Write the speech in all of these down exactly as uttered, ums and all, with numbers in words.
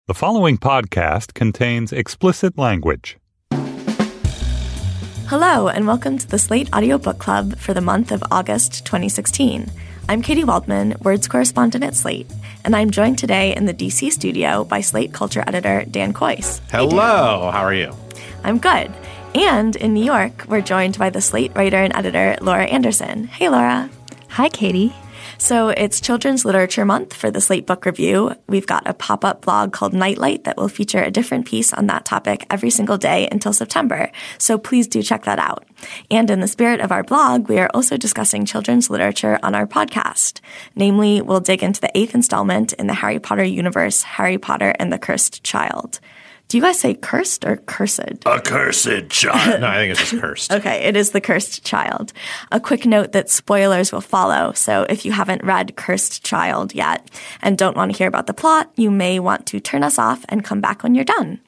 The following podcast contains explicit language. Hello, and welcome to the Slate Audiobook Club for the month of August twenty sixteen. I'm Katie Waldman, Words Correspondent at Slate, and I'm joined today in the D C studio by Slate Culture Editor Dan Kois. Hello, hey, Dan. How are you? I'm good. And in New York, we're joined by the Slate writer and editor, Laura Anderson. Hey, Laura. Hi, Katie. So it's Children's Literature Month for the Slate Book Review. We've got a pop-up blog called Nightlight that will feature a different piece on that topic every single day until September. So please do check that out. And in the spirit of our blog, we are also discussing children's literature on our podcast. Namely, we'll dig into the eighth installment in the Harry Potter universe, Harry Potter and the Cursed Child. Do you guys say cursed or cursed? A cursed child. No, I think it's just cursed. Okay, it is the Cursed Child. A quick note that spoilers will follow, so if you haven't read Cursed Child yet and don't want to hear about the plot, you may want to turn us off and come back when you're done.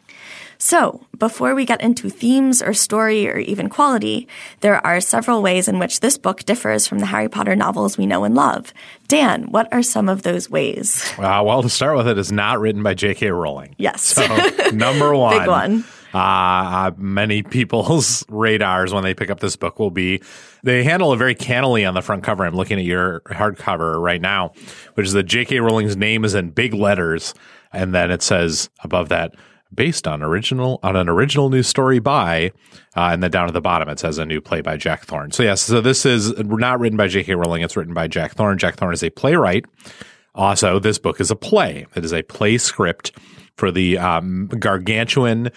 So, before we get into themes or story or even quality, there are several ways in which this book differs from the Harry Potter novels we know and love. Dan, what are some of those ways? Uh, well, to start with, it is not written by J K. Rowling. Yes. So, number one. Big one. Uh, many people's radars when they pick up this book will be, they handle it very cannily on the front cover. I'm looking at your hardcover right now, which is that J K. Rowling's name is in big letters, and then it says above that, based on original on an original news story by, uh, and then down at the bottom it says a new play by Jack Thorne. So yes, so this is not written by J K. Rowling, it's written by Jack Thorne. Jack Thorne is a playwright. Also, this book is a play. It is a play script for the um, gargantuan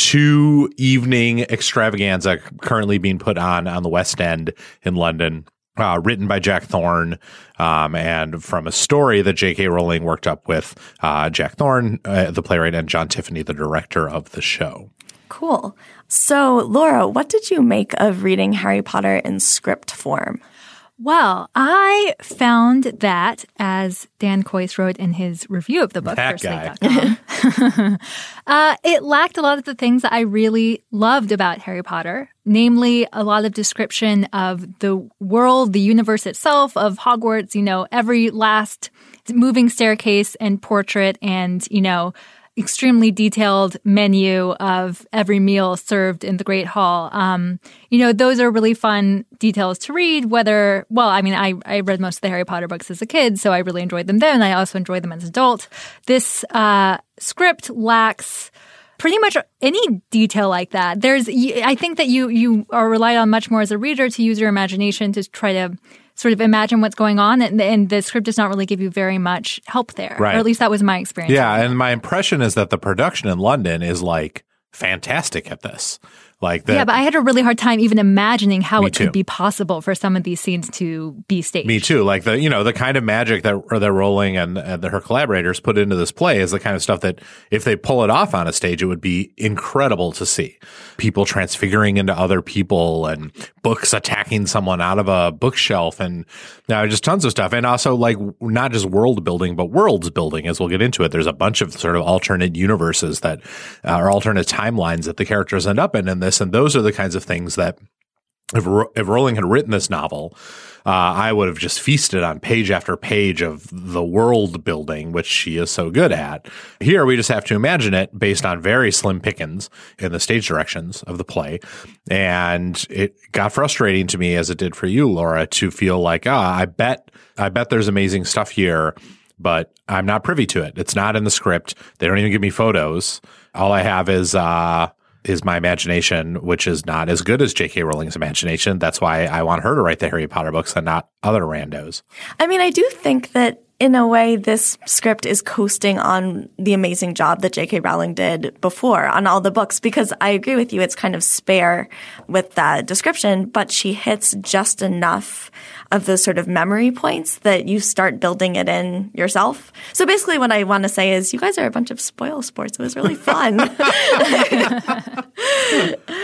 two-evening extravaganza currently being put on on the West End in London. Uh, written by Jack Thorne, um, and from a story that J K. Rowling worked up with uh, Jack Thorne, uh, the playwright, and John Tiffany, the director of the show. Cool. So, Laura, what did you make of reading Harry Potter in script form? Well, I found that, as Dan Kois wrote in his review of the book that for guy. Slate dot com, uh, it lacked a lot of the things that I really loved about Harry Potter, namely a lot of description of the world, the universe itself, of Hogwarts, you know, every last moving staircase and portrait and, you know, extremely detailed menu of every meal served in the Great Hall. Um, you know, those are really fun details to read, whether, well, I mean, I, I read most of the Harry Potter books as a kid, so I really enjoyed them then, and I also enjoyed them as an adult. This uh, script lacks pretty much any detail like that. There's, I think that you you are relied on much more as a reader to use your imagination to try to sort of imagine what's going on, and, and the script does not really give you very much help there. Right. Or at least that was my experience. Yeah, and my impression is that the production in London is like fantastic at this. Like the, yeah, but I had a really hard time even imagining how it too. could be possible for some of these scenes to be staged. Me too. Like the, you know, the kind of magic that that Rowling and, and the, her collaborators put into this play is the kind of stuff that if they pull it off on a stage, it would be incredible to see. People transfiguring into other people and books attacking someone out of a bookshelf and you know, just tons of stuff. And also like not just world building, but worlds building as we'll get into it. There's a bunch of sort of alternate universes that uh, are alternate timelines that the characters end up in in this. And those are the kinds of things that if, if Rowling had written this novel, uh, I would have just feasted on page after page of the world building, which she is so good at. Here, we just have to imagine it based on very slim pickings in the stage directions of the play. And it got frustrating to me, as it did for you, Laura, to feel like, ah, I bet, I bet there's amazing stuff here, but I'm not privy to it. It's not in the script. They don't even give me photos. All I have is, uh, is my imagination, which is not as good as J K. Rowling's imagination. That's why I want her to write the Harry Potter books and not other randos. I mean, I do think that in a way, this script is coasting on the amazing job that J K. Rowling did before on all the books, because I agree with you, it's kind of spare with that description, but she hits just enough of those sort of memory points that you start building it in yourself. So basically what I want to say is you guys are a bunch of spoil sports. It was really fun.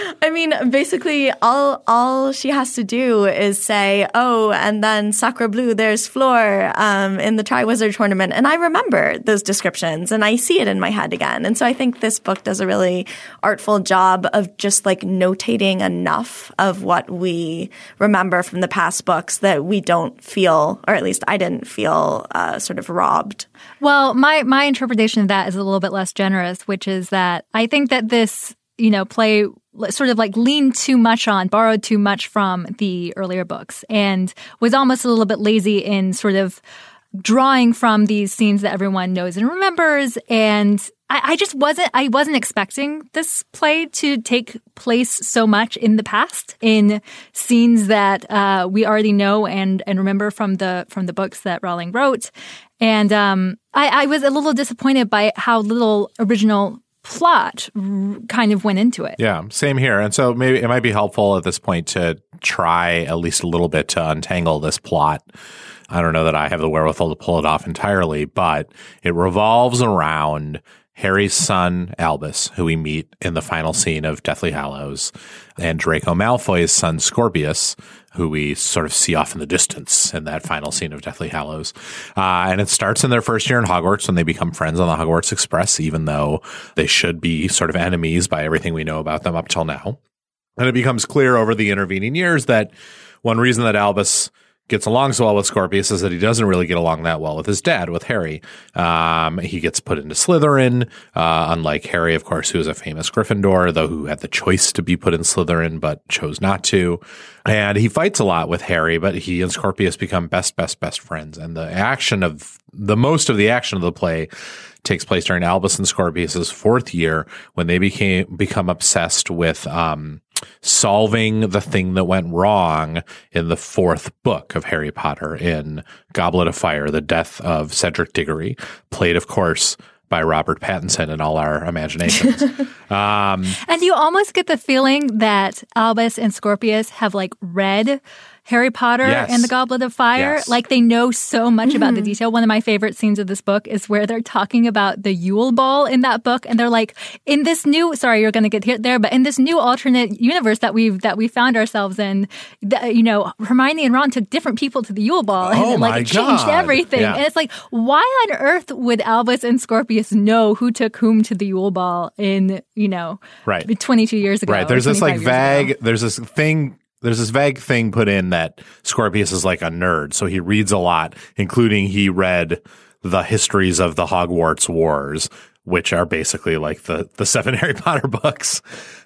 I mean, basically, all all she has to do is say, oh, and then Sacre Bleu, there's Fleur um, in the Triwizard Tournament. And I remember those descriptions, and I see it in my head again. And so I think this book does a really artful job of just like notating enough of what we remember from the past books that we don't feel, or at least I didn't feel, uh, sort of robbed. Well, my, my interpretation of that is a little bit less generous, which is that I think that this, you know, play sort of like leaned too much on, borrowed too much from the earlier books, and was almost a little bit lazy in sort of drawing from these scenes that everyone knows and remembers. And I, I just wasn't, I wasn't expecting this play to take place so much in the past, in scenes that uh, we already know and and remember from the from the books that Rowling wrote. And um, I, I was a little disappointed by how little original plot kind of went into it. Yeah, same here. And so maybe it might be helpful at this point to try at least a little bit to untangle this plot. I don't know that I have the wherewithal to pull it off entirely, but it revolves around Harry's son, Albus, who we meet in the final scene of Deathly Hallows, and Draco Malfoy's son, Scorpius, who we sort of see off in the distance in that final scene of Deathly Hallows. Uh, and it starts in their first year in Hogwarts when they become friends on the Hogwarts Express, even though they should be sort of enemies by everything we know about them up till now. And it becomes clear over the intervening years that one reason that Albus gets along so well with Scorpius is that he doesn't really get along that well with his dad, with Harry. Um, he gets put into Slytherin, uh, unlike Harry, of course, who is a famous Gryffindor, though who had the choice to be put in Slytherin but chose not to. And he fights a lot with Harry, but he and Scorpius become best, best, best friends. And the action of the most of the action of the play takes place during Albus and Scorpius's fourth year, when they became become obsessed with um, solving the thing that went wrong in the fourth book of Harry Potter, in Goblet of Fire, the death of Cedric Diggory, played, of course, by Robert Pattinson in all our imaginations. um, and you almost get the feeling that Albus and Scorpius have like read Harry Potter yes. and the Goblet of Fire. Yes. Like they know so much about the detail. One of my favorite scenes of this book is where they're talking about the Yule Ball in that book. And they're like, in this new, sorry, you're going to get hit there, but in this new alternate universe that we've, that we found ourselves in, the, you know, Hermione and Ron took different people to the Yule Ball and oh it, like it changed God. everything. Yeah. And it's like, why on earth would Albus and Scorpius know who took whom to the Yule Ball in, you know, right. twenty-two years ago? Right. There's this like vague, ago. there's this thing, There's this vague thing put in that Scorpius is like a nerd, so he reads a lot, including he read the histories of the Hogwarts Wars, which are basically like the, the seven Harry Potter books.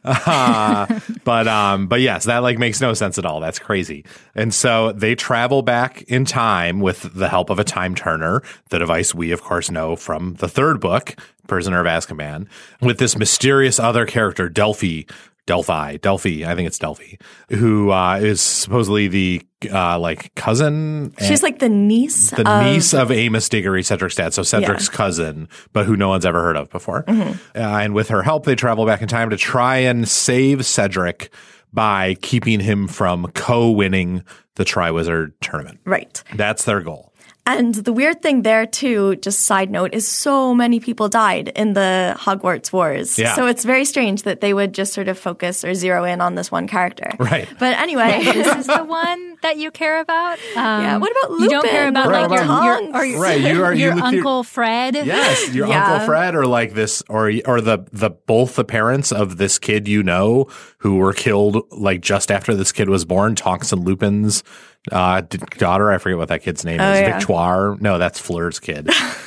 Uh, but um, but yes, that like makes no sense at all. That's crazy. And so they travel back in time with the help of a time turner, the device we, of course, know from the third book, Prisoner of Azkaban, with this mysterious other character, Delphi. Delphi, Delphi, I think it's Delphi, who uh, is supposedly the uh, like cousin. She's like the niece. The of... niece of Amos Diggory, Cedric's dad. So Cedric's yeah. cousin, but who no one's ever heard of before. Mm-hmm. Uh, and with her help, they travel back in time to try and save Cedric by keeping him from co-winning the Triwizard Tournament. Right. That's their goal. And the weird thing there, too, just side note, is so many people died in the Hogwarts Wars. Yeah. So it's very strange that they would just sort of focus or zero in on this one character. Right. But anyway. This is the one that you care about? Um, yeah. What about Lupin? You don't care about right, like about your, your, or your, right. you are, your you Uncle your, Fred? Yes, your yeah. Uncle Fred, or like this, or or the, the both the parents of this kid you know who were killed like just after this kid was born, Tonks and Lupin's uh, daughter. I forget what that kid's name oh, is. yeah. Victoire. No, that's Fleur's kid.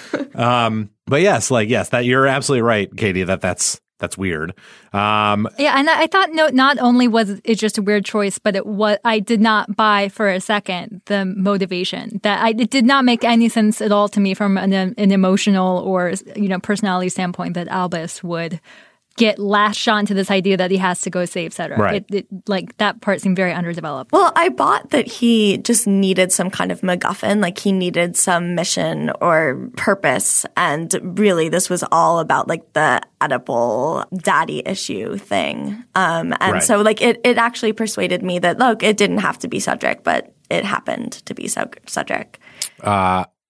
um, but yes, like, yes, that you're absolutely right, Katie, that that's, that's weird. Um, yeah. And I thought no, not only was it just a weird choice, but it was, I did not buy for a second the motivation that I, it did not make any sense at all to me from an, an emotional or, you know, personality standpoint that Albus would get latched on to this idea that he has to go save Cedric. Right. It, it, like that part seemed very underdeveloped. Well, I bought that he just needed some kind of MacGuffin, like he needed some mission or purpose. And really, this was all about like the Oedipal daddy issue thing. Um, and right. so like it, it actually persuaded me that, look, it didn't have to be Cedric, but it happened to be Cedric. Uh,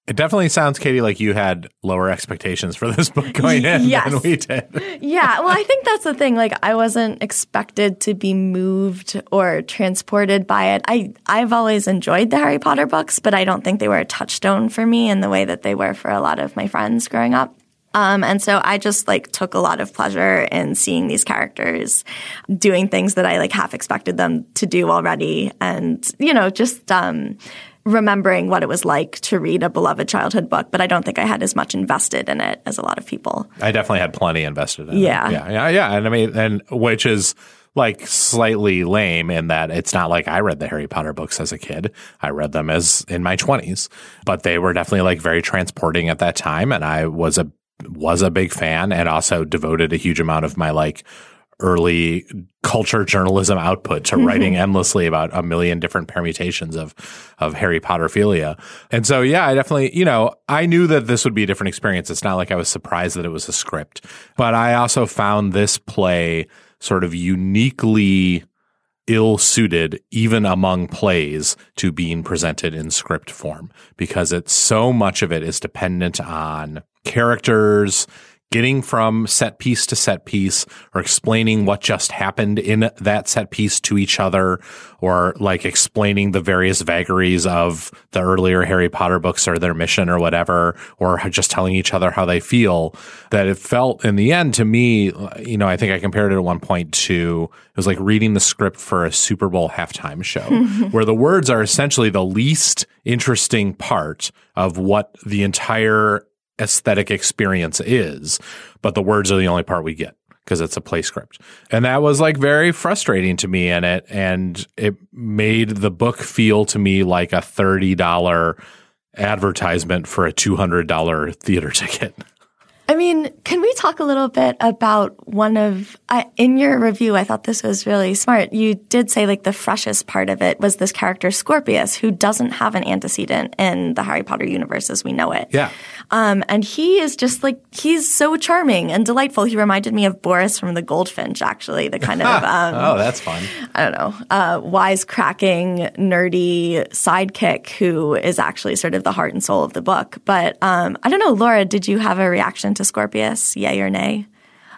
It definitely sounds, Katie, like you had lower expectations for this book going in yes. than we did. Yeah, well, I think that's the thing. Like, I wasn't expected to be moved or transported by it. I, I've always enjoyed the Harry Potter books, but I don't think they were a touchstone for me in the way that they were for a lot of my friends growing up. Um, and so I just like took a lot of pleasure in seeing these characters doing things that I like half expected them to do already. And, you know, just um, remembering what it was like to read a beloved childhood book. But I don't think I had as much invested in it as a lot of people. I definitely had plenty invested in yeah. it. Yeah. Yeah. Yeah. And I mean, and which is like slightly lame in that it's not like I read the Harry Potter books as a kid. I read them as in my twenties, but they were definitely like very transporting at that time. And I was a was a big fan and also devoted a huge amount of my like early culture journalism output to writing endlessly about a million different permutations of of Harry Potterphilia. And so, yeah, I definitely, you know, I knew that this would be a different experience. It's not like I was surprised that it was a script, but I also found this play sort of uniquely ill-suited, even among plays, to being presented in script form, because it's so much of it is dependent on characters getting from set piece to set piece or explaining what just happened in that set piece to each other, or like explaining the various vagaries of the earlier Harry Potter books or their mission or whatever, or just telling each other how they feel, that it felt in the end to me, you know, I think I compared it at one point to, it was like reading the script for a Super Bowl halftime show where the words are essentially the least interesting part of what the entire aesthetic experience is, but the words are the only part we get because it's a play script. And that was like very frustrating to me in it. And it made the book feel to me like a thirty dollars advertisement for a two hundred dollars theater ticket. I mean, can we talk a little bit about one of, I, in your review, I thought this was really smart. You did say like the freshest part of it was this character Scorpius, who doesn't have an antecedent in the Harry Potter universe as we know it. Yeah. Um, and he is just like, he's so charming and delightful. He reminded me of Boris from The Goldfinch, actually, the kind of, um, oh, that's fun. I don't know, uh, wisecracking, nerdy sidekick who is actually sort of the heart and soul of the book. But um, I don't know, Laura, did you have a reaction to Scorpius, yay or nay?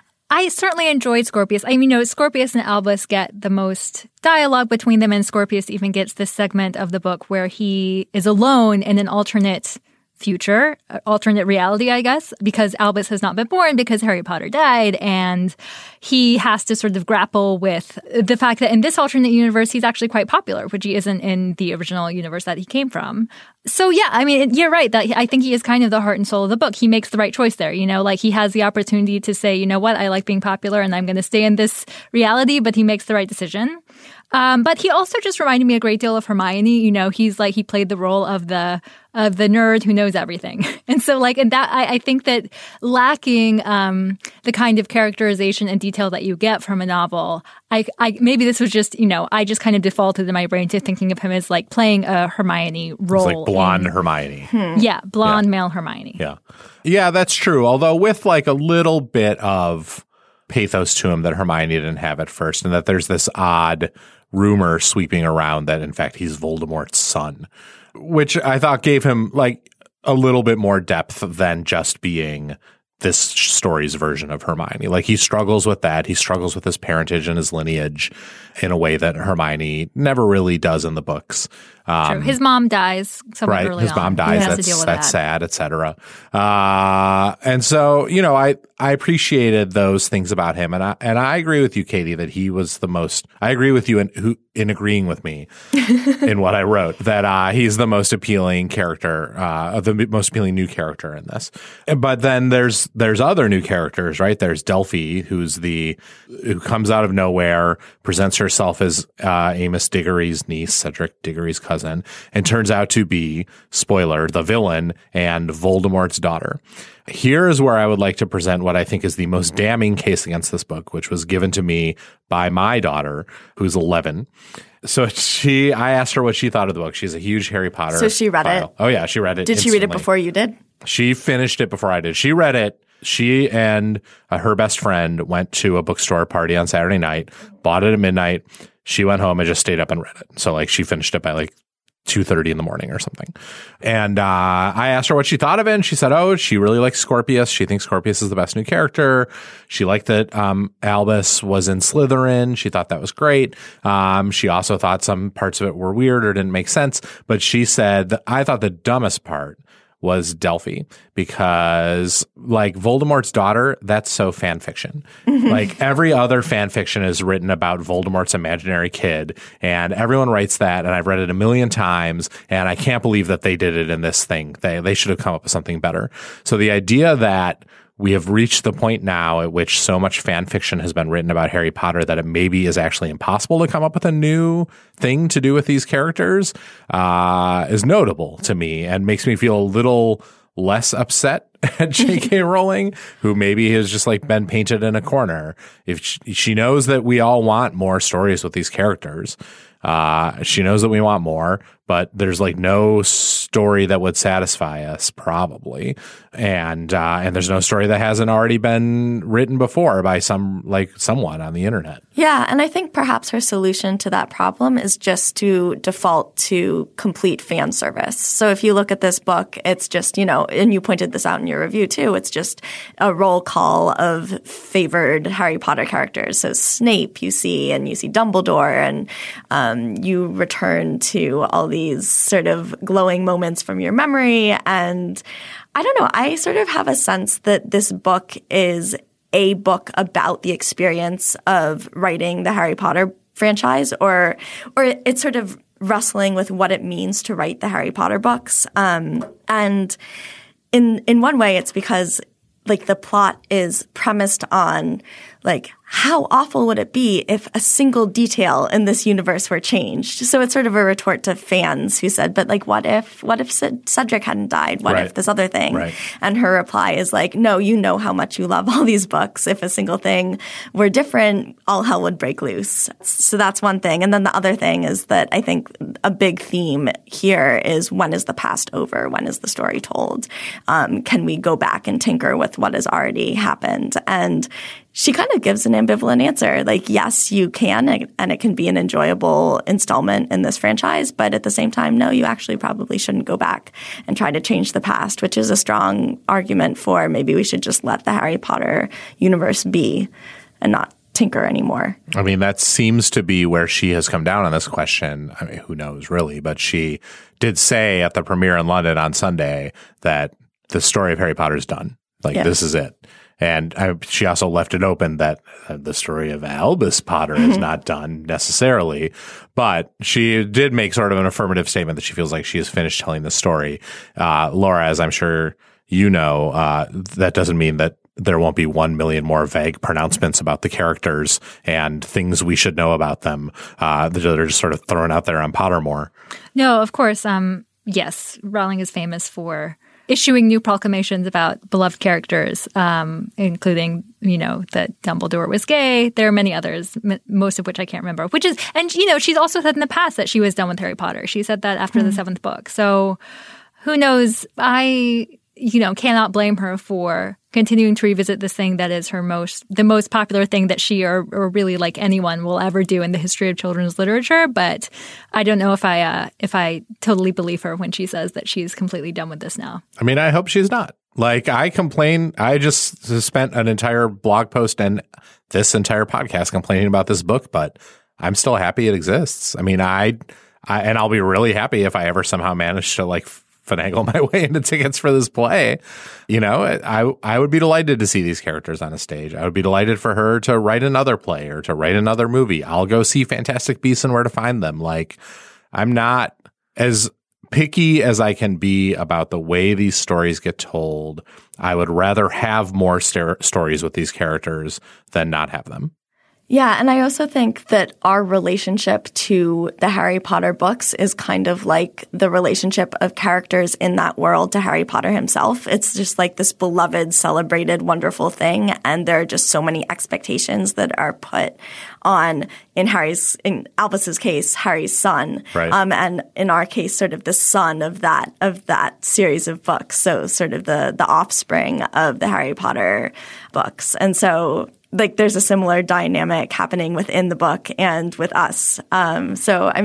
I certainly enjoyed Scorpius. I mean, you know, Scorpius and Albus get the most dialogue between them, and Scorpius even gets this segment of the book where he is alone in an alternate future, alternate reality, I guess, because Albus has not been born because Harry Potter died, and he has to sort of grapple with the fact that in this alternate universe, he's actually quite popular, which he isn't in the original universe that he came from. So yeah, I mean, you're right that I think he is kind of the heart and soul of the book. He makes the right choice there, you know, like he has the opportunity to say, you know what, I like being popular and I'm going to stay in this reality, but he makes the right decision. Um, but he also just reminded me a great deal of Hermione. You know, he's like, he played the role of the, of the nerd who knows everything. And so like, in that, I, I think that lacking, um, the kind of characterization and detail that you get from a novel, I, I, maybe this was just, you know, I just kind of defaulted in my brain to thinking of him as like playing a Hermione role. It's like blonde in, Hermione. Hmm. Yeah. Blonde yeah. male Hermione. Yeah. Yeah, that's true. Although with like a little bit of pathos to him that Hermione didn't have at first, and that there's this odd rumor sweeping around that in fact he's Voldemort's son, which I thought gave him like a little bit more depth than just being this story's version of Hermione. Like he struggles with that. He struggles with his parentage and his lineage in a way that Hermione never really does in the books. Um, True. His mom dies somewhat right. early His mom on. dies. He has That's, to deal with that's that. sad, et cetera. Uh, and so, you know, I, I appreciated those things about him. And I, and I agree with you, Katie, that he was the most, I agree with you in, who, in agreeing with me in what I wrote, that uh, he's the most appealing character, uh, the most appealing new character in this. But then there's, there's other new characters, right? There's Delphi, who's the, who comes out of nowhere, presents herself as uh, Amos Diggory's niece, Cedric Diggory's cousin, and turns out to be, spoiler, the villain and Voldemort's daughter. Here is where I would like to present what I think is the most damning case against this book, which was given to me by my daughter, who's eleven. So she, I asked her what she thought of the book. She's a huge Harry Potter. So she read file. it? Oh yeah, she read it. Did instantly. she read it before you did? She finished it before I did. She read it. She and uh, her best friend went to a bookstore party on Saturday night, bought it at midnight. She went home and just stayed up and read it. So like she finished it by like two thirty in the morning or something. And uh, I asked her what she thought of it, and she said, oh, she really likes Scorpius. She thinks Scorpius is the best new character. She liked that um, Albus was in Slytherin. She thought that was great. Um, she also thought some parts of it were weird or didn't make sense. But she said that I thought the dumbest part was Delphi, because like Voldemort's daughter, that's so fan fiction. Mm-hmm. Like every other fan fiction is written about Voldemort's imaginary kid, and everyone writes that, and I've read it a million times, and I can't believe that they did it in this thing. They they should have come up with something better. So the idea that we have reached the point now at which so much fan fiction has been written about Harry Potter that it maybe is actually impossible to come up with a new thing to do with these characters uh, is notable to me and makes me feel a little less upset at J K Rowling, who maybe has just like been painted in a corner. If she, she knows that we all want more stories with these characters, uh, she knows that we want more, but there's like no story that would satisfy us probably. And, uh, and there's no story that hasn't already been written before by some, like someone on the internet. Yeah. And I think perhaps her solution to that problem is just to default to complete fan service. So if you look at this book, it's just, you know, and you pointed this out in your review too, it's just a roll call of favored Harry Potter characters. So Snape you see, and you see Dumbledore, and um, you return to all these sort of glowing moments from your memory. And I don't know, I sort of have a sense that this book is a book about the experience of writing the Harry Potter franchise, or or it's sort of wrestling with what it means to write the Harry Potter books. Um, and in in one way, it's because like the plot is premised on like how awful would it be if a single detail in this universe were changed? So it's sort of a retort to fans who said, but like, what if, what if Cedric hadn't died? What right. if this other thing? Right. And her reply is like, no, you know how much you love all these books. If a single thing were different, all hell would break loose. So that's one thing. And then the other thing is that I think a big theme here is, when is the past over? When is the story told? Um, can we go back and tinker with what has already happened? And she kind of gives an ambivalent answer. Like, yes, you can, and it can be an enjoyable installment in this franchise. But at the same time, no, you actually probably shouldn't go back and try to change the past, which is a strong argument for maybe we should just let the Harry Potter universe be and not tinker anymore. I mean, that seems to be where she has come down on this question. I mean, who knows really? But she did say at the premiere in London on Sunday that the story of Harry Potter is done. Like, yeah. This is it. And I, she also left it open that uh, the story of Albus Potter is not done necessarily, but she did make sort of an affirmative statement that she feels like she has finished telling the story. Uh, Laura, as I'm sure you know, uh, that doesn't mean that there won't be one million more vague pronouncements about the characters and things we should know about them uh, that are just sort of thrown out there on Pottermore. No, of course. Um, yes, Rowling is famous for issuing new proclamations about beloved characters, um, including, you know, that Dumbledore was gay. There are many others, m- most of which I can't remember. Which is, and, you know, she's also said in the past that she was done with Harry Potter. She said that after mm. the seventh book. So who knows? I, you know, cannot blame her for continuing to revisit this thing that is her most, the most popular thing that she or, or really like anyone will ever do in the history of children's literature. But I don't know if I, uh, if I totally believe her when she says that she's completely done with this now. I mean, I hope she's not. Like, I complain, I just spent an entire blog post and this entire podcast complaining about this book, but I'm still happy it exists. I mean, I, I and I'll be really happy if I ever somehow manage to like finagle my way into tickets for this play. You know, I I would be delighted to see these characters on a stage. I would be delighted for her to write another play or to write another movie. I'll go see Fantastic Beasts and Where to Find Them. Like, I'm not as picky as I can be about the way these stories get told. I would rather have more st- stories with these characters than not have them. Yeah, and I also think that our relationship to the Harry Potter books is kind of like the relationship of characters in that world to Harry Potter himself. It's just like this beloved, celebrated, wonderful thing, and there are just so many expectations that are put on, in Harry's, in Albus's case, Harry's son, right. um, and in our case, sort of the son of that of that series of books. So sort of the the offspring of the Harry Potter books, and so. Like, there's a similar dynamic happening within the book and with us. Um, so, I mean,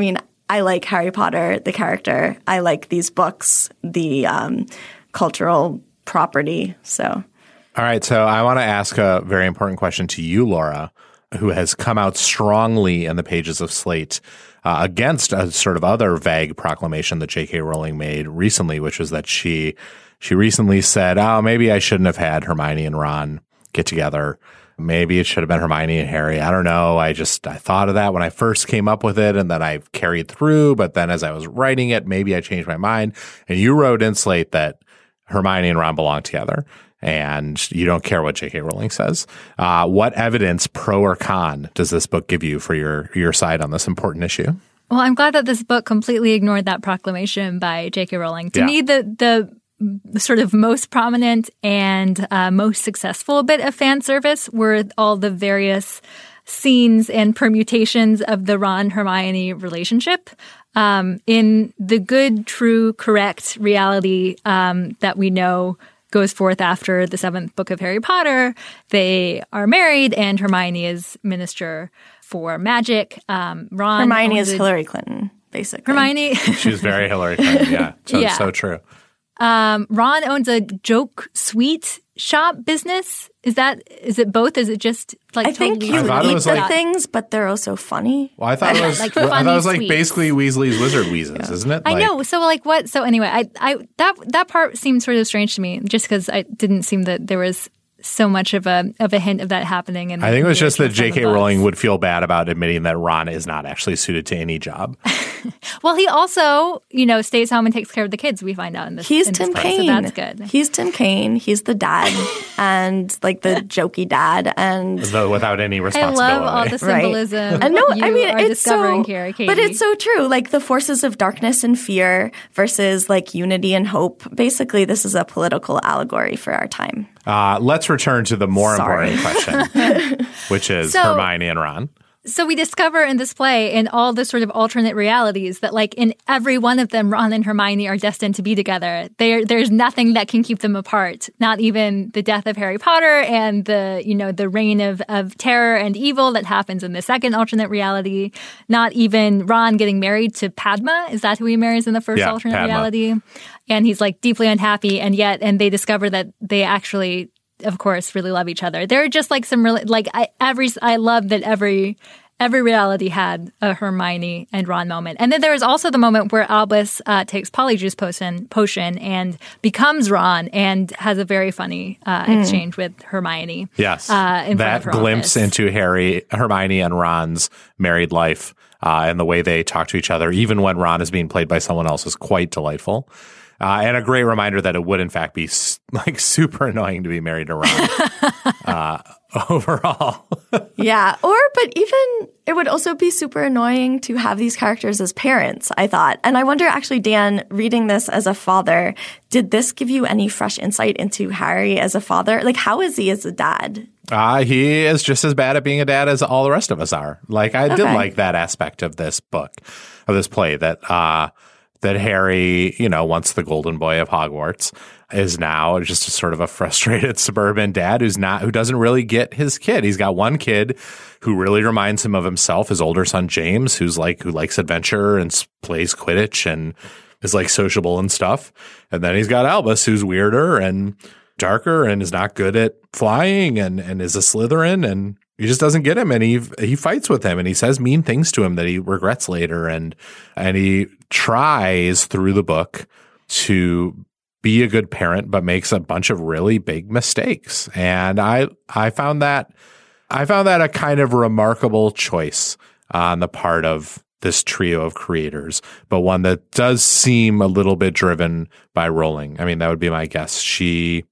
I like Harry Potter, the character. I like these books, the um, cultural property. So, all right. So I want to ask a very important question to you, Laura, who has come out strongly in the pages of Slate uh, against a sort of other vague proclamation that J K. Rowling made recently, which was that she she recently said, oh, maybe I shouldn't have had Hermione and Ron get together. Maybe it should have been Hermione and Harry. I don't know. I just I thought of that when I first came up with it, and then I carried through. But then as I was writing it, maybe I changed my mind. And you wrote in Slate that Hermione and Ron belong together, and you don't care what J K. Rowling says. Uh, what evidence, pro or con, does this book give you for your your side on this important issue? Well, I'm glad that this book completely ignored that proclamation by J K. Rowling. To yeah. me, the the the sort of most prominent and uh, most successful bit of fan service were all the various scenes and permutations of the Ron-Hermione relationship. Um, in the good, true, correct reality um, that we know goes forth after the seventh book of Harry Potter, they are married and Hermione is Minister for Magic. Um, Ron Hermione is a, Hillary Clinton, basically. Hermione. She was very Hillary Clinton, yeah. So, yeah. so true. Um, Ron owns a joke sweet shop business. Is that is it both? Is it just like I think totally you I thought it eat was the like- things, but they're also funny. Well, I thought it was Like I thought funny it was like sweets. basically Weasley's Wizard Wheezes, isn't it? I Like- know. So like what? So anyway, I I that that part seemed sort of strange to me, just because I didn't seem that there was so much of a of a hint of that happening. In I think it was just that J K. Rowling. Rowling would feel bad about admitting that Ron is not actually suited to any job. Well, he also, you know, stays home and takes care of the kids. We find out in this. He's in this Tim part, Kaine. so that's good. He's Tim Kaine. He's the dad and like the jokey dad. And Though without any I responsibility. love all the symbolism. And no, you I mean are it's discovering so, here, Katie. but it's so true. Like the forces of darkness and fear versus like unity and hope. Basically, this is a political allegory for our time. Uh, let's return to the more Sorry. important question, which is So- Hermione and Ron. So we discover in this play, in all the sort of alternate realities, that like in every one of them, Ron and Hermione are destined to be together. There, there's nothing that can keep them apart. Not even the death of Harry Potter and the, you know, the reign of, of terror and evil that happens in the second alternate reality. Not even Ron getting married to Padma. Is that who he marries in the first Yeah, alternate Padma. reality? And he's like deeply unhappy, and yet, and they discover that they actually, of course, really love each other. There are just like some really like I every I love that every every reality had a Hermione and Ron moment. And then there is also the moment where Albus uh, takes Polyjuice potion potion and becomes Ron and has a very funny uh, exchange with Hermione. Yes. uh, in front that of her glimpse office. into Harry, Hermione and Ron's married life uh, and the way they talk to each other, even when Ron is being played by someone else, is quite delightful. Uh, and a great reminder that it would, in fact, be s- like super annoying to be married to Ron uh, overall. Yeah. Or, but even it would also be super annoying to have these characters as parents, I thought. And I wonder, actually, Dan, reading this as a father, did this give you any fresh insight into Harry as a father? Like, how is he as a dad? Uh, he is just as bad at being a dad as all the rest of us are. Like, I did Okay. like that aspect of this book, of this play, that uh, that Harry, you know, once the golden boy of Hogwarts, is now just a sort of a frustrated suburban dad who's not, who doesn't really get his kid. He's got one kid who really reminds him of himself, his older son James, who's like, who likes adventure and s- plays Quidditch and is like sociable and stuff. And then he's got Albus, who's weirder and darker and is not good at flying and, and is a Slytherin, and he just doesn't get him, and he he fights with him and he says mean things to him that he regrets later, and and he tries through the book to be a good parent but makes a bunch of really big mistakes. And I I found that I found that a kind of remarkable choice on the part of this trio of creators, but one that does seem a little bit driven by Rowling. I mean, that would be my guess. She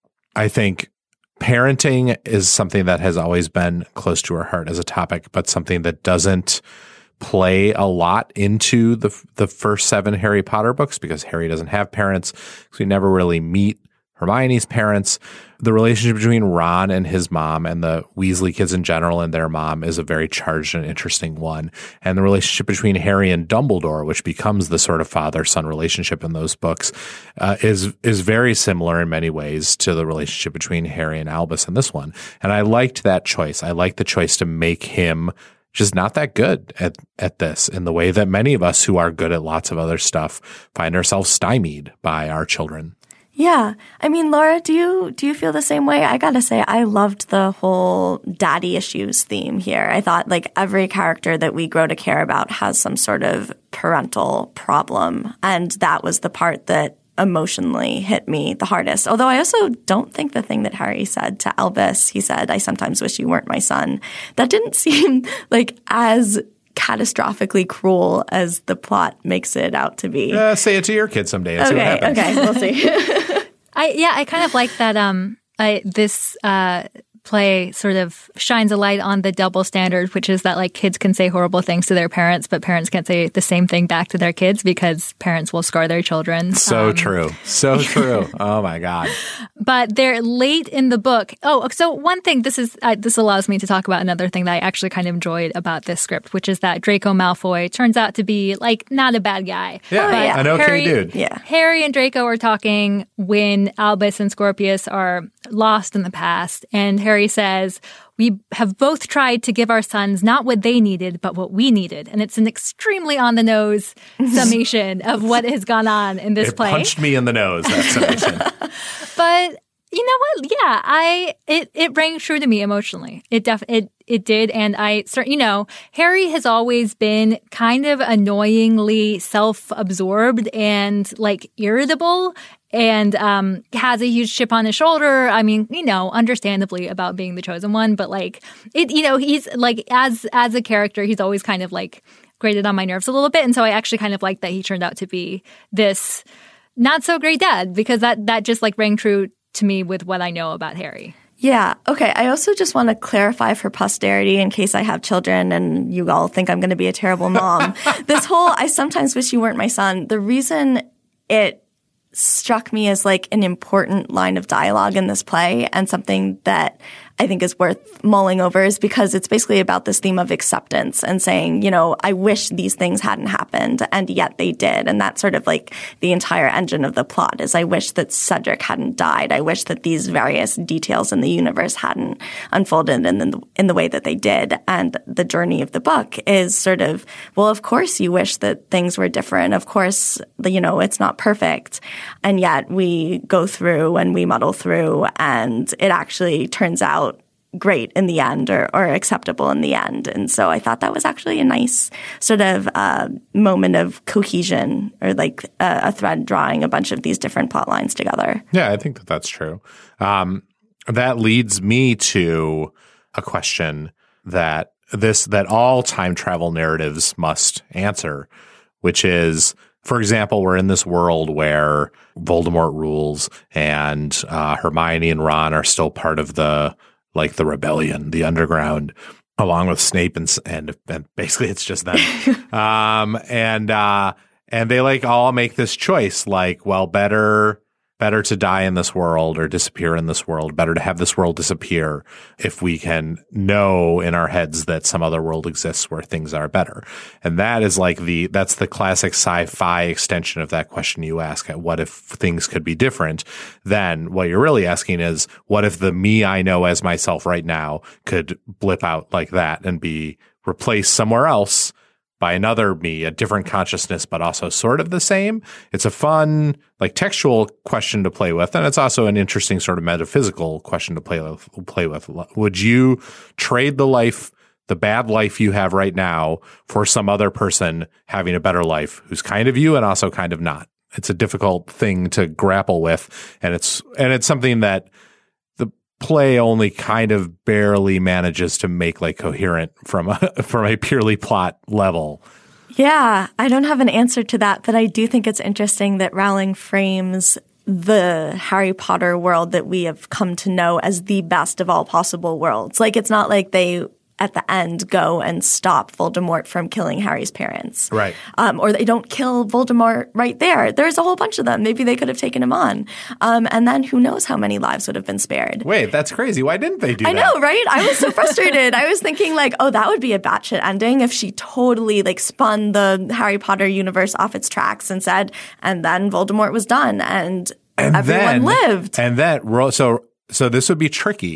I think parenting is something that has always been close to her heart as a topic, but something that doesn't play a lot into the the first seven Harry Potter books, because Harry doesn't have parents, because we never really meet Hermione's parents. The relationship between Ron and his mom and the Weasley kids in general and their mom is a very charged and interesting one. And the relationship between Harry and Dumbledore, which becomes the sort of father-son relationship in those books, uh, is is very similar in many ways to the relationship between Harry and Albus in this one. And I liked that choice. I liked the choice to make him just not that good at, at this in the way that many of us who are good at lots of other stuff find ourselves stymied by our children. Yeah. I mean, Laura, do you do you feel the same way? I gotta say, I loved the whole daddy issues theme here. I thought like every character that we grow to care about has some sort of parental problem. And that was the part that emotionally hit me the hardest. Although I also don't think the thing that Harry said to Albus, he said, "I sometimes wish you weren't my son," that didn't seem like as catastrophically cruel as the plot makes it out to be. Uh, say it to your kid someday and okay, see what happens. Okay, we'll see. I yeah, I kind of like that. Um, I this uh play sort of shines a light on the double standard, which is that like kids can say horrible things to their parents, but parents can't say the same thing back to their kids because parents will scar their children. So um, true. So true. Oh my God. But they're late in the book. Oh, so one thing, this is uh, this allows me to talk about another thing that I actually kind of enjoyed about this script, which is that Draco Malfoy turns out to be like not a bad guy. Yeah, Oh, yeah. an okay Harry, dude. Yeah. Harry and Draco are talking when Albus and Scorpius are lost in the past, and Harry says, "We have both tried to give our sons not what they needed, but what we needed." And it's an extremely on-the-nose summation of what has gone on in this It play. punched me in the nose, that summation. But you know what? Yeah, I it it rang true to me emotionally. It def it it did, and I cer- you know, Harry has always been kind of annoyingly self-absorbed and like irritable, and um, has a huge chip on his shoulder. I mean, you know, understandably about being the chosen one, but like it, you know, he's like as as a character, he's always kind of like grated on my nerves a little bit, and so I actually kind of like that he turned out to be this not so great dad, because that that just like rang true to me with what I know about Harry. Yeah. Okay. I also just want to clarify for posterity in case I have children and you all think I'm going to be a terrible mom. This whole "I sometimes wish you weren't my son," the reason it struck me as like an important line of dialogue in this play and something that I think is worth mulling over is because it's basically about this theme of acceptance and saying, you know, I wish these things hadn't happened, and yet they did. And that's sort of like the entire engine of the plot is I wish that Cedric hadn't died. I wish that these various details in the universe hadn't unfolded in the, in the way that they did. And the journey of the book is sort of, well, of course you wish that things were different. Of course, you know, it's not perfect. And yet we go through and we muddle through, and it actually turns out great in the end, or, or acceptable in the end. And so I thought that was actually a nice sort of uh, moment of cohesion, or like a, a thread drawing a bunch of these different plot lines together. Yeah, I think that that's true. Um, that leads me to a question that this that all time travel narratives must answer, which is, for example, we're in this world where Voldemort rules, and uh, Hermione and Ron are still part of the like the rebellion, the underground, along with Snape and and, and basically it's just them. um, and uh, and they like all make this choice, like, well, better better to die in this world or disappear in this world. Better to have this world disappear if we can know in our heads that some other world exists where things are better. And that is like the, that's the classic sci-fi extension of that question you ask. What if things could be different? Then what you're really asking is, what if the me I know as myself right now could blip out like that and be replaced somewhere else by another me, a different consciousness, but also sort of the same? It's a fun, like, textual question to play with, and it's also an interesting sort of metaphysical question to play with. Play with. Would you trade the life, the bad life you have right now, for some other person having a better life who's kind of you and also kind of not? It's a difficult thing to grapple with, and it's and it's something that the play only kind of barely manages to make like coherent from a from a purely plot level. Yeah, I don't have an answer to that, but I do think it's interesting that Rowling frames the Harry Potter world that we have come to know as the best of all possible worlds. Like, it's not like they at the end go and stop Voldemort from killing Harry's parents. Right. Um, or they don't kill Voldemort right there. There's a whole bunch of them. Maybe they could have taken him on. Um, and then who knows how many lives would have been spared. Wait, that's crazy. Why didn't they do I that? know, right? I was so frustrated. I was thinking like, oh, that would be a batshit ending if she totally like spun the Harry Potter universe off its tracks and said, and then Voldemort was done and, and everyone then, lived. And that, so, so this would be tricky.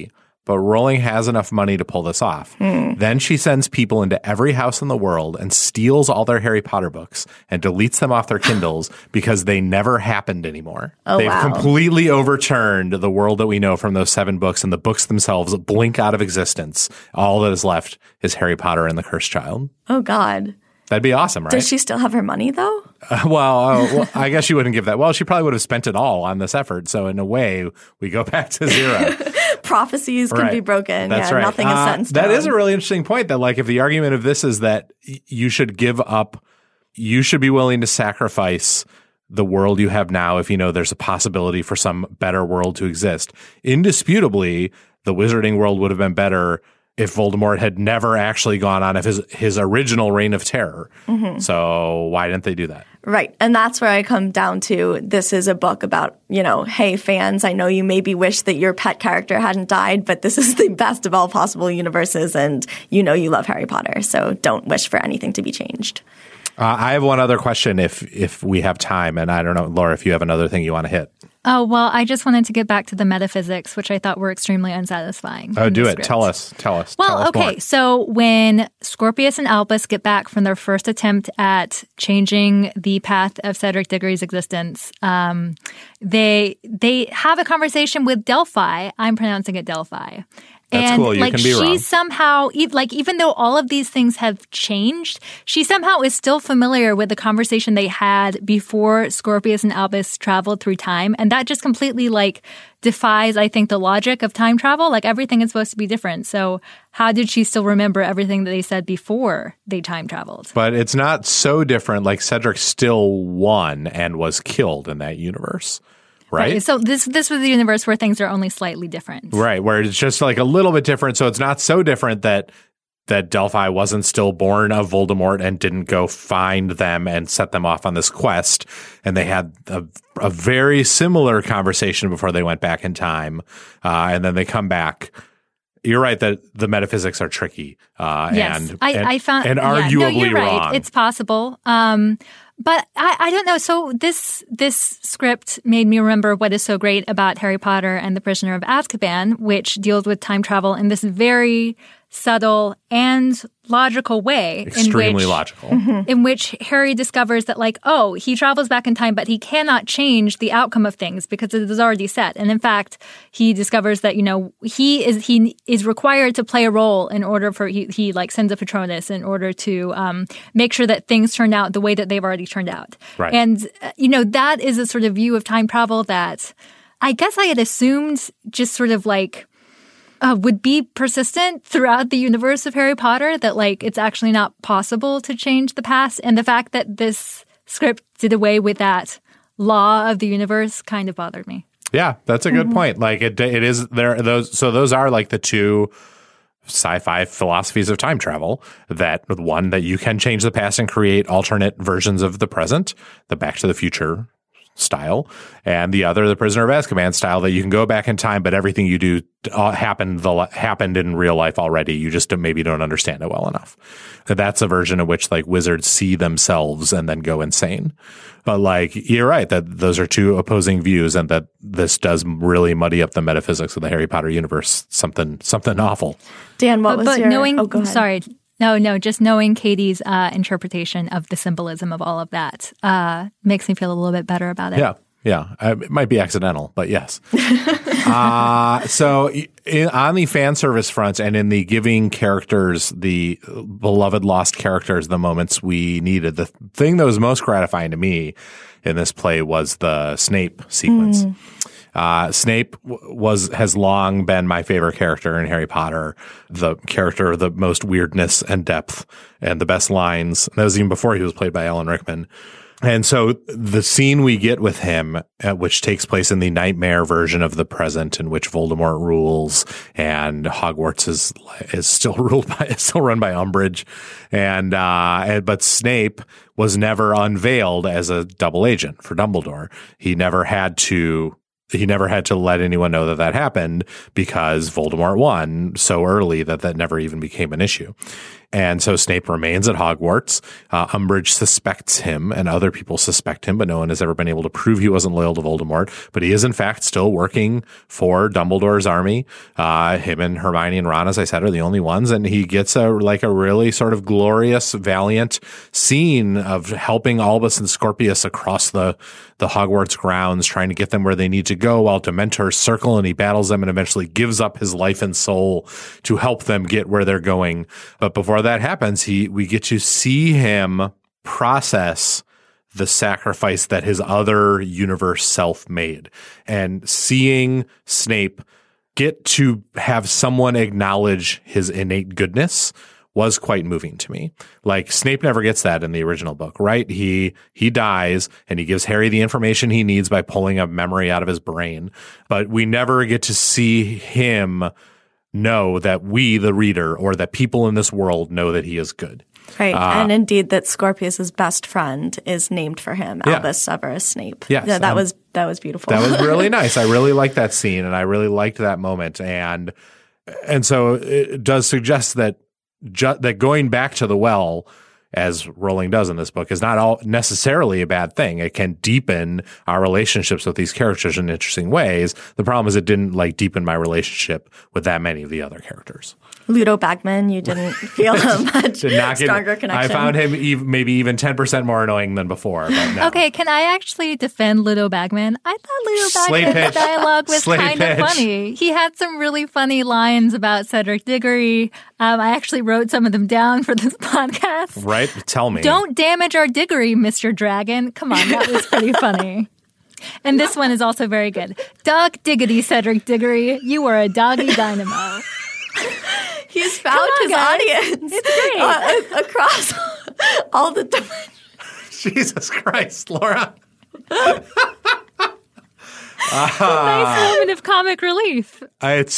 but Rowling has enough money to pull this off. Mm. Then she sends people into every house in the world and steals all their Harry Potter books and deletes them off their Kindles because they never happened anymore. Oh, They've wow. completely overturned the world that we know from those seven books, and the books themselves blink out of existence. All that is left is Harry Potter and the Cursed Child. Oh, God. That'd be awesome, right? Does she still have her money, though? Uh, well, uh, well, I guess she wouldn't give that. Well, she probably would have spent it all on this effort. So in a way, we go back to zero. Prophecies can right. be broken. That's yeah, right. Nothing is uh, set in stone. That is a really interesting point, that like if the argument of this is that y- you should give up, you should be willing to sacrifice the world you have now if you know there's a possibility for some better world to exist. Indisputably, the wizarding world would have been better if Voldemort had never actually gone on of his, his original reign of terror. Mm-hmm. So why didn't they do that? Right. And that's where I come down to, this is a book about, you know, hey, fans, I know you maybe wish that your pet character hadn't died, but this is the best of all possible universes, and you know you love Harry Potter, so don't wish for anything to be changed. Uh, I have one other question if if we have time, and I don't know, Laura, if you have another thing you want to hit. Oh, well, I just wanted to get back to the metaphysics, which I thought were extremely unsatisfying. Oh, do it. Tell us. Tell us. Well, tell us okay. more. So when Scorpius and Albus get back from their first attempt at changing the path of Cedric Diggory's existence, um, they they have a conversation with Delphi. I'm pronouncing it Delphi. That's and cool. You like can be she wrong. somehow, like even though all of these things have changed, she somehow is still familiar with the conversation they had before Scorpius and Albus traveled through time, and that just completely like defies, I think, the logic of time travel. Like everything is supposed to be different. So how did she still remember everything that they said before they time traveled? But it's not so different. Like Cedric still won and was killed in that universe. Right? right. So this this was the universe where things are only slightly different. Right, where it's just like a little bit different. So it's not so different that that Delphi wasn't still born of Voldemort and didn't go find them and set them off on this quest. And they had a, a very similar conversation before they went back in time. Uh, and then they come back. You're right that the metaphysics are tricky. Uh, yes, and, I, and, I found and yeah, arguably no, you're right. wrong. It's possible. Um, But I, I don't know. So this this script made me remember what is so great about Harry Potter and the Prisoner of Azkaban, which deals with time travel in this very subtle and logical way. Extremely in which, logical. Mm-hmm. In which Harry discovers that, like, oh, he travels back in time, but he cannot change the outcome of things because it is already set. And in fact, he discovers that, you know, he is he is required to play a role in order for, he, he like sends a Patronus in order to um, make sure that things turn out the way that they've already turned out. Right. And, uh, you know, that is a sort of view of time travel that I guess I had assumed just sort of like, Uh, would be persistent throughout the universe of Harry Potter, that like it's actually not possible to change the past. And the fact that this script did away with that law of the universe kind of bothered me. Yeah, that's a good Mm-hmm. point. Like it, it is there. Those so those are like the two sci-fi philosophies of time travel. That one that you can change the past and create alternate versions of the present, the Back to the Future style, and the other, the Prisoner of Azkaban style, that you can go back in time, but everything you do uh, happened the happened in real life already. You just don't, maybe don't understand it well enough. That's a version in which like wizards see themselves and then go insane. But like you're right that those are two opposing views, and that this does really muddy up the metaphysics of the Harry Potter universe. Something something awful. Dan, what was but your? knowing, oh, go ahead. sorry. No, no, just knowing Katie's uh, interpretation of the symbolism of all of that uh, makes me feel a little bit better about it. Yeah, yeah. Uh, it might be accidental, but yes. uh, so in, on the fan service front and in the giving characters, the beloved lost characters, the moments we needed, the thing that was most gratifying to me in this play was the Snape sequence. Mm. Uh, Snape w- was has long been my favorite character in Harry Potter, the character of the most weirdness and depth and the best lines. That was even before he was played by Alan Rickman. And so the scene we get with him, uh, which takes place in the nightmare version of the present, in which Voldemort rules and Hogwarts is is still ruled by is still run by Umbridge, and uh, and, but Snape was never unveiled as a double agent for Dumbledore. He never had to he never had to let anyone know that that happened because Voldemort won so early that that never even became an issue. And so Snape remains at Hogwarts. Uh, Umbridge suspects him and other people suspect him, but no one has ever been able to prove he wasn't loyal to Voldemort. But he is, in fact, still working for Dumbledore's army. Uh, him and Hermione and Ron, as I said, are the only ones. And he gets a like a really sort of glorious, valiant scene of helping Albus and Scorpius across the, the Hogwarts grounds, trying to get them where they need to go while Dementors circle, and he battles them and eventually gives up his life and soul to help them get where they're going. But before that happens, he we get to see him process the sacrifice that his other universe self made, and seeing Snape get to have someone acknowledge his innate goodness was quite moving to me. Like, Snape never gets that in the original book, right? He he dies and he gives Harry the information he needs by pulling a memory out of his brain, but we never get to see him know that we, the reader, or that people in this world know that he is good. Right. Uh, and indeed that Scorpius's best friend is named for him, yeah. Albus Severus Snape. Yes, yeah, that um, was that was beautiful. That was really nice. I really liked that scene, and I really liked that moment. And and so it does suggest that ju- that going back to the well, as Rowling does in this book, is not all necessarily a bad thing. It can deepen our relationships with these characters in interesting ways. The problem is it didn't like deepen my relationship with that many of the other characters. Ludo Bagman, you didn't feel a much Did not get, stronger connection. I found him ev- maybe even ten percent more annoying than before. But no. Okay, can I actually defend Ludo Bagman? I thought Ludo Slay Bagman's pitch. dialogue was Slay kind pitch. of funny. He had some really funny lines about Cedric Diggory. Um, I actually wrote some of them down for this podcast. Right? Tell me. Don't damage our Diggory, Mister Dragon. Come on, that was pretty funny. And this one is also very good. Dog diggity, Cedric Diggory. You are a doggy dynamo. He's found on, his guys. audience It's uh, across all the dimensions. Jesus Christ, Laura. Nice moment of comic relief. It's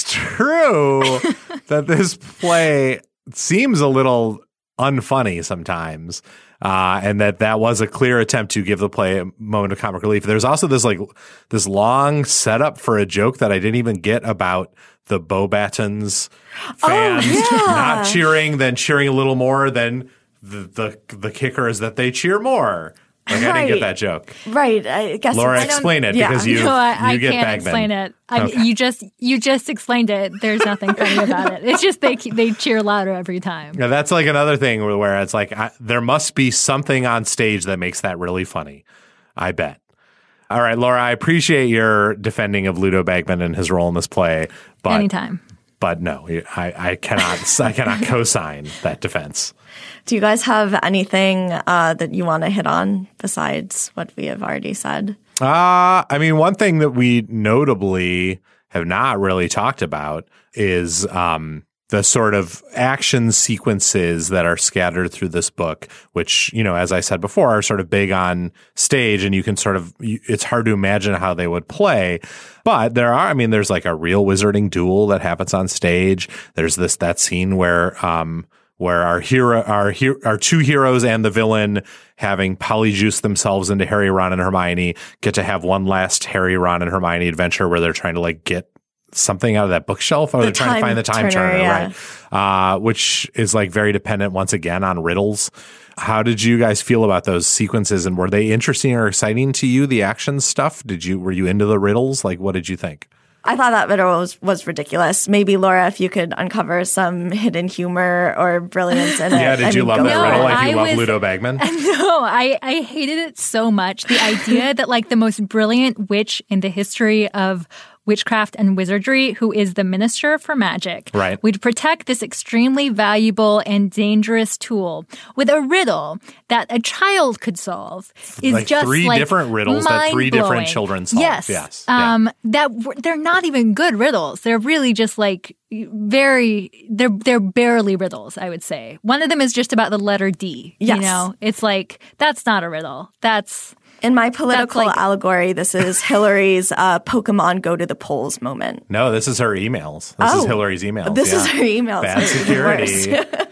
true that this play seems a little unfunny sometimes, uh, and that that was a clear attempt to give the play a moment of comic relief. There's also this like this long setup for a joke that I didn't even get about the Beauxbatons fans Oh, yeah. not cheering, then cheering a little more, then the the the kicker is that they cheer more. Like, I didn't Right. get that joke. Right. I guess Laura, I don't- explain it yeah. because you No, I, I you get can't Bagman. explain it. I, Okay. You just you just explained it. There's nothing funny about it. It's just they they cheer louder every time. Yeah, that's like another thing where, where it's like I, there must be something on stage that makes that really funny. I bet. All right, Laura, I appreciate your defending of Ludo Bagman and his role in this play, but Anytime. but no, I, I cannot I cannot co-sign that defense. Do you guys have anything uh, that you want to hit on besides what we have already said? Uh, I mean, one thing that we notably have not really talked about is um, the sort of action sequences that are scattered through this book, which, you know, as I said before, are sort of big on stage, and you can sort of, it's hard to imagine how they would play. But there are, I mean, there's like a real wizarding duel that happens on stage. There's this, that scene where, um, where our hero, our hero, our two heroes and the villain, having polyjuice themselves into Harry, Ron, and Hermione, get to have one last Harry, Ron, and Hermione adventure where they're trying to like get something out of that bookshelf, or The they're trying to time find the time turner, turner, yeah. right? Uh, which is like very dependent once again on riddles. How did you guys feel about those sequences, and were they interesting or exciting to you? The action stuff? Did you were you into the riddles? Like, what did you think? I thought that video was, was ridiculous. Maybe, Laura, if you could uncover some hidden humor or brilliance in it. Yeah, did I you mean, love go that No, for riddle it. like you I love was- Ludo Bagman? No, I, I hated it so much. The idea that like the most brilliant witch in the history of witchcraft and wizardry, who is the Minister for Magic, Right. would protect this extremely valuable and dangerous tool with a riddle that a child could solve is Like just three like different riddles that three different mind-blowing. children solve. Yes, Yes. Yeah. Um, that w- they're not even good riddles. They're really just like very. They're they're barely riddles. I would say one of them is just about the letter D. Yes. You know, it's like that's not a riddle. That's In my political like- allegory, this is Hillary's uh, Pokemon go to the polls moment. No, this is her emails. This Oh, is Hillary's emails. This yeah. is her emails. Bad They're even security. worse.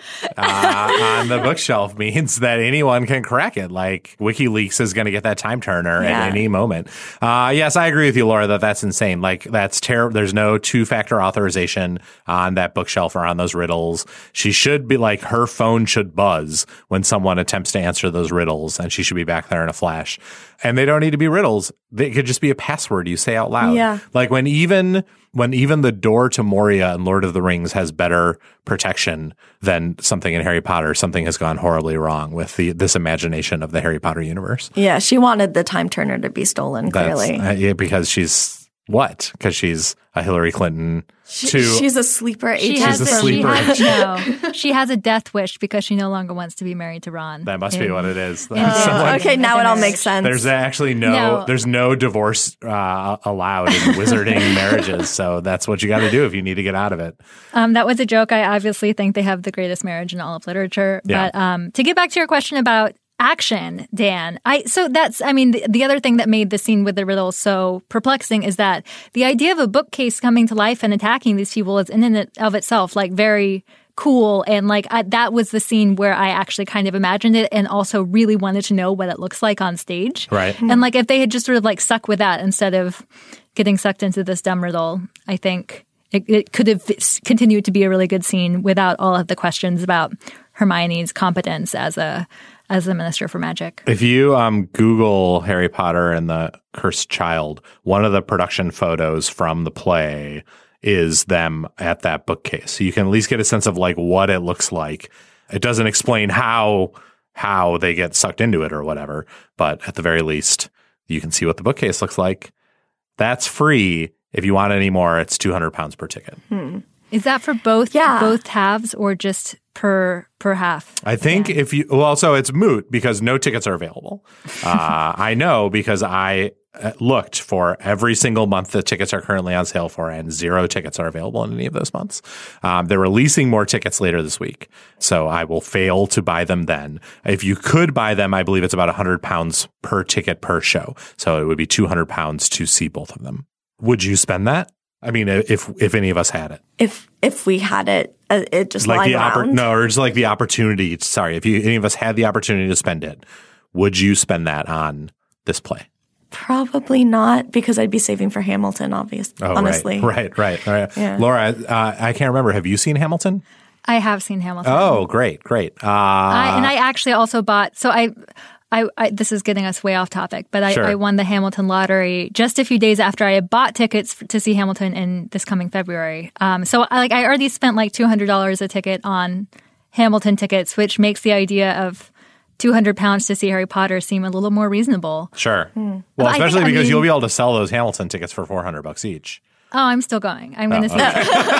uh, on the bookshelf means that anyone can crack it. Like WikiLeaks is going to get that time turner yeah. at any moment. Uh, yes, I agree with you, Laura, that that's insane. Like that's terrible. There's no two-factor authorization on that bookshelf or on those riddles. She should be like, her phone should buzz when someone attempts to answer those riddles, and she should be back there in a flash. And they don't need to be riddles. They could just be a password you say out loud. Yeah. Like when even when even the door to Moria in Lord of the Rings has better protection than something in Harry Potter, something has gone horribly wrong with the this imagination of the Harry Potter universe. Yeah, she wanted the time turner to be stolen, clearly. Uh, yeah, because she's what? Because she's a Hillary Clinton. She, to, she's a sleeper agent. She has She's a a, sleeper she has, no, she has a death wish because she no longer wants to be married to Ron. That must in, be what it is. Uh, Someone, okay, now it all makes sense. There's actually no, no. there's no divorce uh, allowed in wizarding marriages. So that's what you got to do if you need to get out of it. Um, that was a joke. I obviously think they have the greatest marriage in all of literature. Yeah. But um, to get back to your question about action, Dan, I so that's I mean the, the other thing that made the scene with the riddles so perplexing is that the idea of a bookcase coming to life and attacking these people is in and of itself like very cool, and like I, that was the scene where I actually kind of imagined it and also really wanted to know what it looks like on stage. Right. And like if they had just sort of like stuck with that instead of getting sucked into this dumb riddle, I think it, it could have continued to be a really good scene without all of the questions about Hermione's competence as a as the Minister for Magic. If you um, Google Harry Potter and the Cursed Child, one of the production photos from the play is them at that bookcase. So you can at least get a sense of like what it looks like. It doesn't explain how how they get sucked into it or whatever, but at the very least, you can see what the bookcase looks like. That's free. If you want any more, it's two hundred pounds per ticket. Hmm. Is that for both yeah. both halves or just per per half? I think yeah. if you well, so it's moot because no tickets are available. Uh, I know because I looked for every single month the tickets are currently on sale for, and zero tickets are available in any of those months. Um, they're releasing more tickets later this week, so I will fail to buy them then. If you could buy them, I believe it's about one hundred pounds per ticket per show, so it would be two hundred pounds to see both of them. Would you spend that? I mean, if if any of us had it, if if we had it, uh, it just like lying the oppor- around. no, or just like the opportunity. Sorry, if you any of us had the opportunity to spend it, would you spend that on this play? Probably not, because I'd be saving for Hamilton. Obviously, oh, honestly, right, right, right. right. Yeah. Laura, uh, I can't remember. Have you seen Hamilton? I have seen Hamilton. Oh, great, great. Uh, I, and I actually also bought. So I. I, I, this is getting us way off topic, but I, sure. I won the Hamilton lottery just a few days after I had bought tickets to see Hamilton in this coming February. Um, so I, like I already spent like two hundred dollars a ticket on Hamilton tickets, which makes the idea of two hundred pounds to see Harry Potter seem a little more reasonable. Sure. Hmm. Well, But especially I think, because I mean, you'll be able to sell those Hamilton tickets for four hundred bucks each. Oh, I'm still going. I'm going to oh, okay.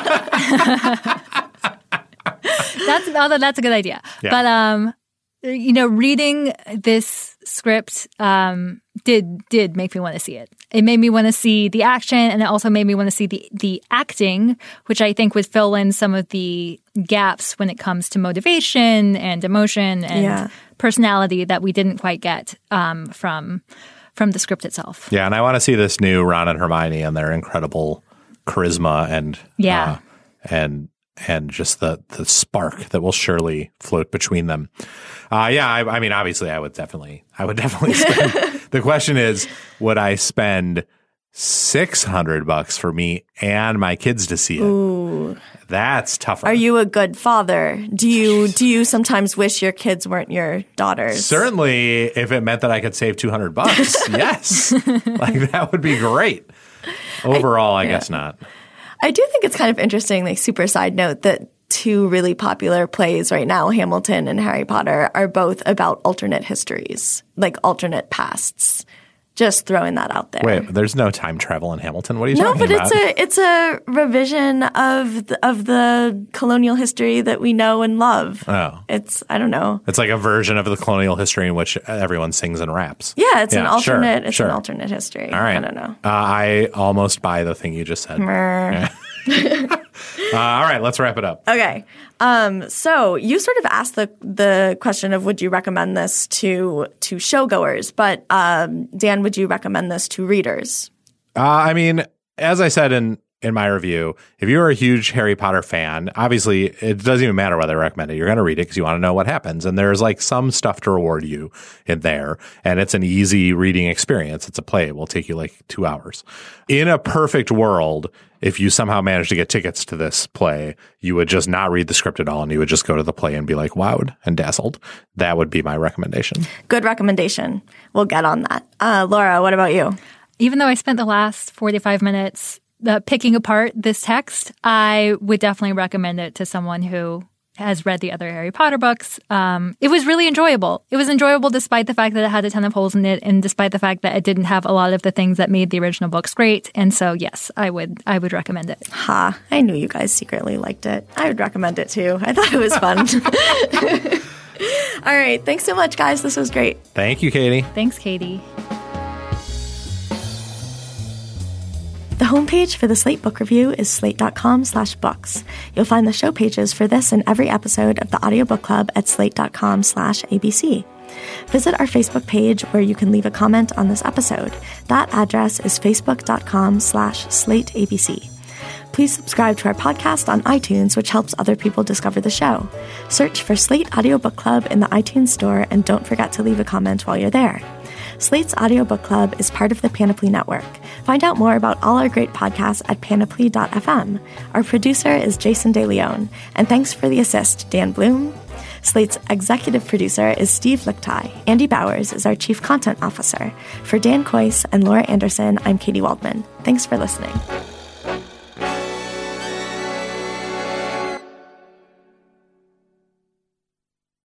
That's although that's a good idea. Yeah. But um you know, reading this script um, did did make me want to see it. It made me want to see the action, and it also made me want to see the the acting, which I think would fill in some of the gaps when it comes to motivation and emotion and yeah. personality that we didn't quite get um, from from the script itself. Yeah, and I want to see this new Ron and Hermione and their incredible charisma and yeah, uh, and and just the the spark that will surely float between them. Uh, yeah, I, I mean, obviously, I would definitely, I would definitely spend. The question is, would I spend six hundred bucks for me and my kids to see it? Ooh. That's tougher. Are you a good father? Do you do you sometimes wish your kids weren't your daughters? Certainly, if it meant that I could save two hundred bucks, yes, like that would be great. Overall, I, I yeah. guess not. I do think it's kind of interesting, like super side note, that two really popular plays right now, Hamilton and Harry Potter, are both about alternate histories, like alternate pasts. Just throwing that out there. Wait, there's no time travel in Hamilton. What are you no, talking about? No, but it's a it's a revision of the, of the colonial history that we know and love. Oh. It's, I don't know. It's like a version of the colonial history in which everyone sings and raps. Yeah, it's yeah, an alternate sure, it's sure. an alternate history. All right. I don't know. Uh, I almost buy the thing you just said. Yeah. uh, all right, let's wrap it up. Okay. Um, so you sort of asked the the question of would you recommend this to to showgoers, but um, Dan, would you recommend this to readers? Uh, I mean, as I said in in my review, if you're a huge Harry Potter fan, obviously it doesn't even matter whether I recommend it. You're going to read it because you want to know what happens. And there's like some stuff to reward you in there. And it's an easy reading experience. It's a play. It will take you like two hours. In a perfect world, if you somehow manage to get tickets to this play, you would just not read the script at all. And you would just go to the play and be like wowed and dazzled. That would be my recommendation. Good recommendation. We'll get on that. Uh, Laura, what about you? Even though I spent the last forty-five minutes uh, picking apart this text, I would definitely recommend it to someone who has read the other Harry Potter books. Um, it was really enjoyable. It was enjoyable despite the fact that it had a ton of holes in it and despite the fact that it didn't have a lot of the things that made the original books great. And so, yes, I would I would recommend it. Ha, I knew you guys secretly liked it. I would recommend it too. I thought it was fun. All right. Thanks so much, guys. This was great. Thank you, Katie. Thanks, Katie. The homepage for the Slate Book Review is slate.com slash books. You'll find the show pages for this and every episode of the Audiobook Club at slate.com slash ABC. Visit our Facebook page where you can leave a comment on this episode. That address is facebook.com slash slateabc. Please subscribe to our podcast on iTunes, which helps other people discover the show. Search for Slate Audiobook Club in the iTunes store and don't forget to leave a comment while you're there. Slate's Audiobook Club is part of the Panoply Network. Find out more about all our great podcasts at panoply dot f m. Our producer is Jason DeLeon, and thanks for the assist, Dan Bloom. Slate's executive producer is Steve Lichtai. Andy Bowers is our chief content officer. For Dan Kois and Laura Anderson, I'm Katie Waldman. Thanks for listening.